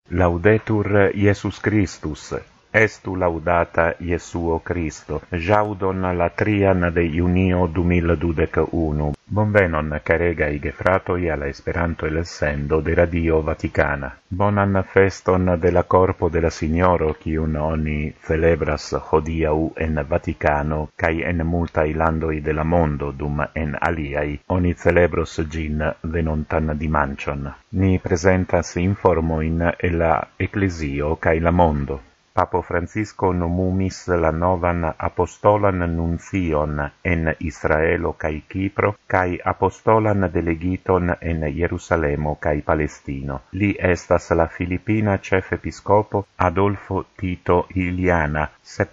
Laudetur Iesus Christus, estu laudata Iesuo Christo, jaudon la trian de junio 2021. Bonvenon, caregai gefratoi, alla Esperanto el sendo de Radio Vaticana. Bonan feston de la corpo de la Signoro, cium oni celebras hodiau en Vaticano, cae en multai landoi de la mondo, dum en aliai, oni celebros gin venontan dimancion. Ni presentas informoin e la Ecclesio cae la mondo. Papo Francisco nomumis la novan apostolan nuncion en Israelo cae Cipro, cae apostolan delegiton en Jerusalemo cae Palestino. Li estas la Filipina chef episcopo Adolfo Tito Iliana,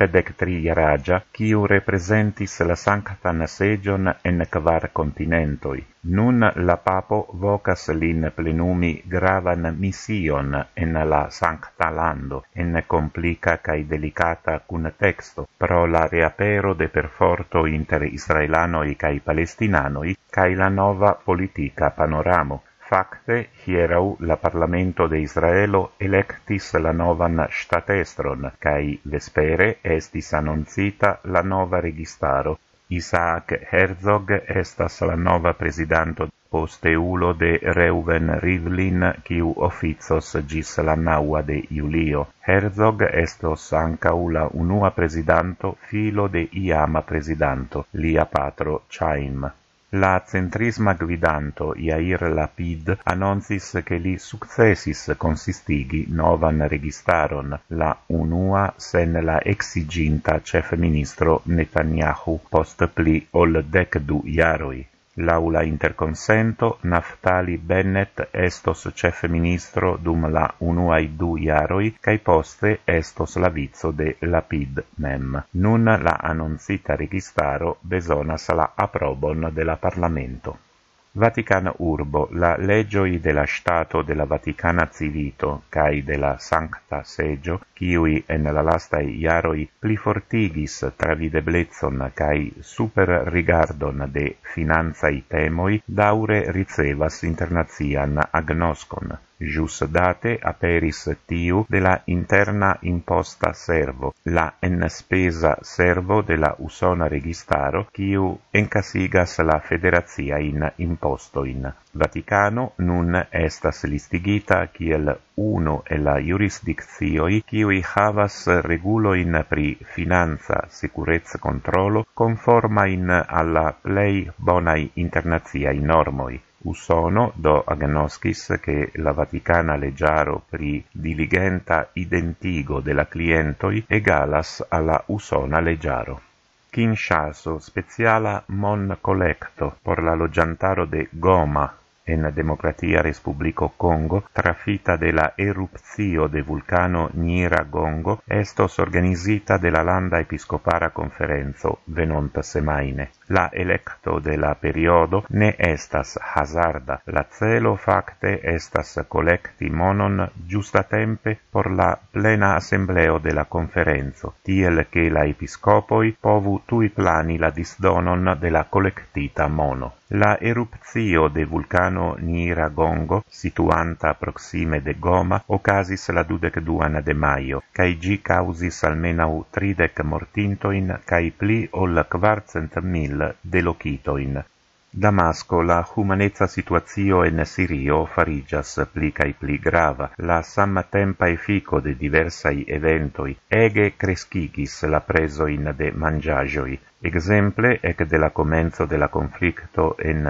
73-jaraĝa, kiu representis la sanctan seĝon en 4 kontinentoj. Nun la papo vocas lin plenumi gravan mission en la sancta lando, en complica cae delicata cun texto, pro la reapero de perforto inter israelanoi cae palestinanoi, cae la nova politica panoramo. Facte, hierau la Parlamento de Israelo electis la novan statestron, cae vespere estis annoncita la nova registaro. Isaac Herzog estas la nova presidanto posteulo de Reuven Rivlin, kiu oficios gis la 9 de julio. Herzog estos ancau la unua presidanto filo de iama presidanto, lia patro Chaim. La centrisma gvidanto Yair Lapid annoncis che li successis consistigi novan registaron, la unua sen la exiginta chef ministro Netanyahu post pli ol 12 jaroi. Laula interconsento, Naftali Bennett estos chef ministro dum la unuai 2 jaroi, cae poste estos la vizo de Lapid mem. Nun la annoncita registaro besonas la aprobon de la Parlamento. Vaticana Urbo, la legioi de la Stato de la Vaticana Civito, cae de la Sancta Segio, kiui en la lastai jaroi plifortigis travideblezzon cae superrigardon de finanzai temoi, daure ricevas internazian agnoscon. Jus date aperis tiu de la interna imposta servo, la enspesa servo de la usona registaro, kiu encasigas la federazia in impostoin. Vaticano nun estas listigita kiel uno e la jurisdiccioi kiui havas reguloin pri finanza securezza controlo conformain alla plei bonai internaziai normoi. Usono do agnoscis che la Vaticana legiaro pri diligenta identigo de la clientoi egalas alla usona legiaro. Kinshaso speciala mon collecto por la logiantaro de Goma en Democratia Respublico Congo, trafita de la erupcio de vulcano Nyiragongo, estos organizita de la Landa Episcopara Conferenzo venonta semaine. La electo de la periodo ne estas hazarda. La celo facte estas collecti monon justatempe por la plena assembleo de la conferenzo, tiel che la episcopoi povu tui plani la disdonon de la collectita mono. La erupcio de vulcano Nyiragongo, situanta proxime de Goma, ocasis la 22 de maio, cae gi causis almenau 30 mortintoin, cae pli ol 400.000 delocitoin. Damasco, la humanezza situatio en Sirio farigias pli cae pli grava. La samtempa effico de diversai eventoi ege crescigis la presoin de mangiagioi. Exemple, ec de la comenzo de la conflicto en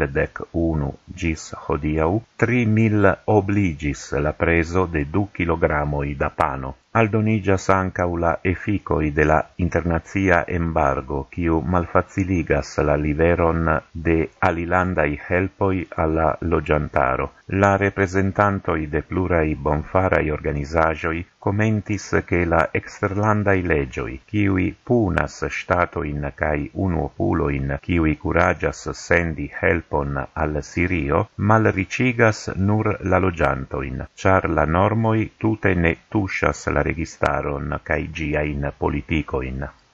2011 gis hodiau, 3.000 obligis la preso de 2 kilogramoi da pano. Aldonigas ancau la efficoi de la internazia embargo, quiu malfaciligas la liveron de alilandai helpoi alla logiantaro. La representantoi de plurai bonfarai organizagioi commentis che la exterlandai legioi, quiui punas statoin cae unuopuloin, quiui curagias sendi helpon al Sirio, malricigas nur la logiantoin, char la normoi tute ne tushas la registaron cae giain politicoin.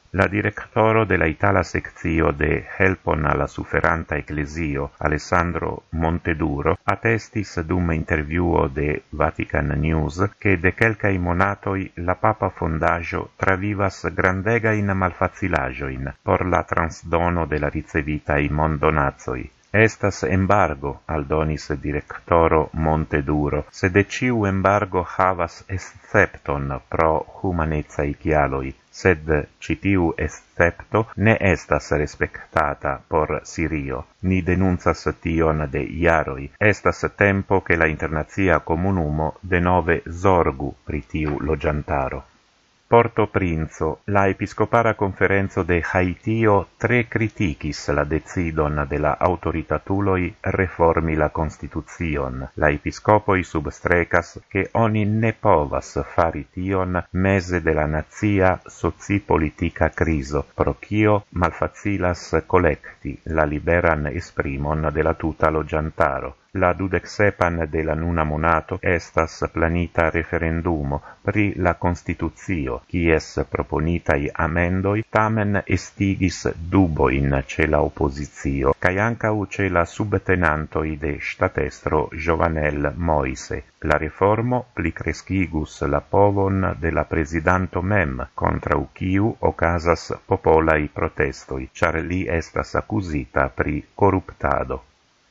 La directoro de la Itala sectio de Helpon alla suferanta ecclesio, Alessandro Monteduro, attestis dum interviuo de Vatican News che de quelcai monatoi la Papa Fondaggio travivas grandegain malfacilagioin por la transdono de la ricevitai mondonazoi. Estas embargo, aldonis directoro Monteduro, sed ciu embargo havas excepton pro humanezai chialoi, sed citiu excepto ne estas respectata por Sirio. Ni denuncias tion de iaroi. Estas tempo che la internazia comunumo de nove zorgu pri tiu logiantaro. Porto Princo, la episcopara conferenzo de Haitio tre criticis la decidon de la autoritatuloi reformi la Constitucion. La episcopoi substrecas che oni ne povas fari tion mese de la nazia soci-politica criso, pro cio malfacilas collecti la liberan esprimon de la tuta logiantaro. La 27 de la nuna monato estas planita referendumo pri la Constitucio, quies proponitai amendoi tamen estigis duboin ce la oppositio, cae ancau ce la subtenantoi de statestro Jovenel Moise. La reformo pli crescigus la povon de la presidanto mem, contra quiu ocasas popolai protestoi, char li estas accusita pri corruptado.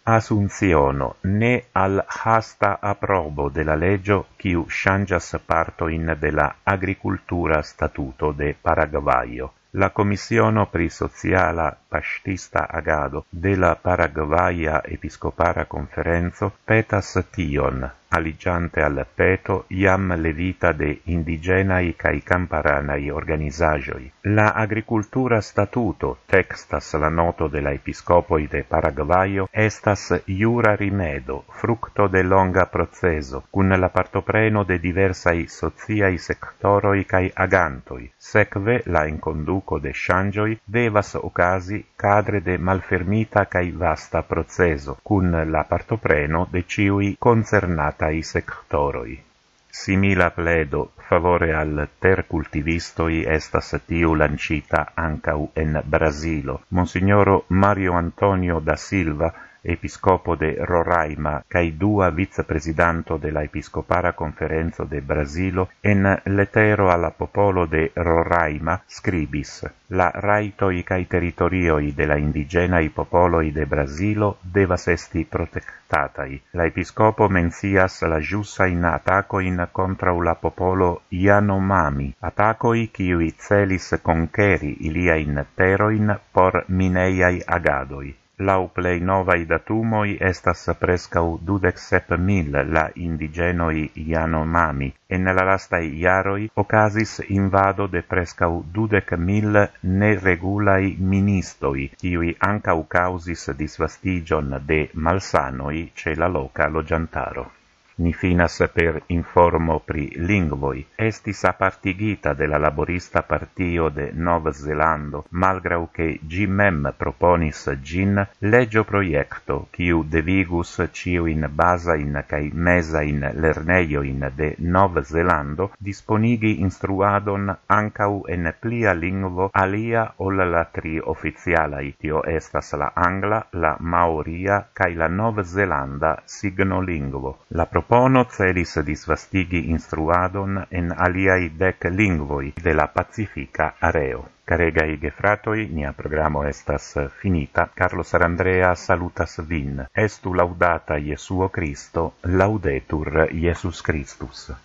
Asunciono ne al hasta aprobo de la legio quiu changias partoin de la agricultura statuto de Paraguayo. La Commissiono pri sociala pastista agado de la Paraguaya Episcopara Conferenzo petas tion, aligiante al peto iam levita de indigenai cae camparanai organizagioi. La agricultura statuto, textas la noto de la Episcopoi de Paraguayo, estas iura rimedo, fructo de longa proceso, cun la partopreno de diversai sociai sectoroi cae agantoi. Sekve la inconduco de changioi devas ocasi cadre de malfermita cae vasta proceso, cun la partopreno de ciui concernatai sectoroi. Simila pledo favore al tercultivistoi estas tiu lancita ancau en Brasilo. Monsignoro Mario Antonio da Silva, episcopo de Roraima, cae dua vicepresidanto de la Episcopara Conferenzo de Brasilo, en letero alla popolo de Roraima scribis: la raitoi cae territorioi de la indigenai popoloi de Brasilo devas esti protectatai. La Episcopo mencias la giussain atacoin contra la popolo Yanomami, atacoi quiui celis conqueri iliain teroin por mineiai agadoi. Lau plei novai datumoi estas prescau 27.000 la indigenoi Yanomami, e nella lastai iaroi ocasis invado de prescau 20.000 neregulai ministoi, kiui ancau causis disvastigion de malsanoi ce la loca logiantaro. Ni finas per informo pri lingvoi. Estis apartigita de la laborista partio de Nov Zelando, malgrau che gi mem proponis gin, legio proiecto, quiu devigus ciuin basain cae mesain lerneioin de Nov Zelando disponigi instruadon ancau en plia lingvo alia ol la tri officialai. Tio estas la angla, la maoria cae la Nov Zelanda signolingvo. La propono celis disvastigi instruadon en aliai 10 lingvoi de la Pacifica areo. Caregai gefratoi, nia programo estas finita. Carlo Sarandrea salutas vin. Estu laudata Jesuo Christo, laudetur Jesus Christus.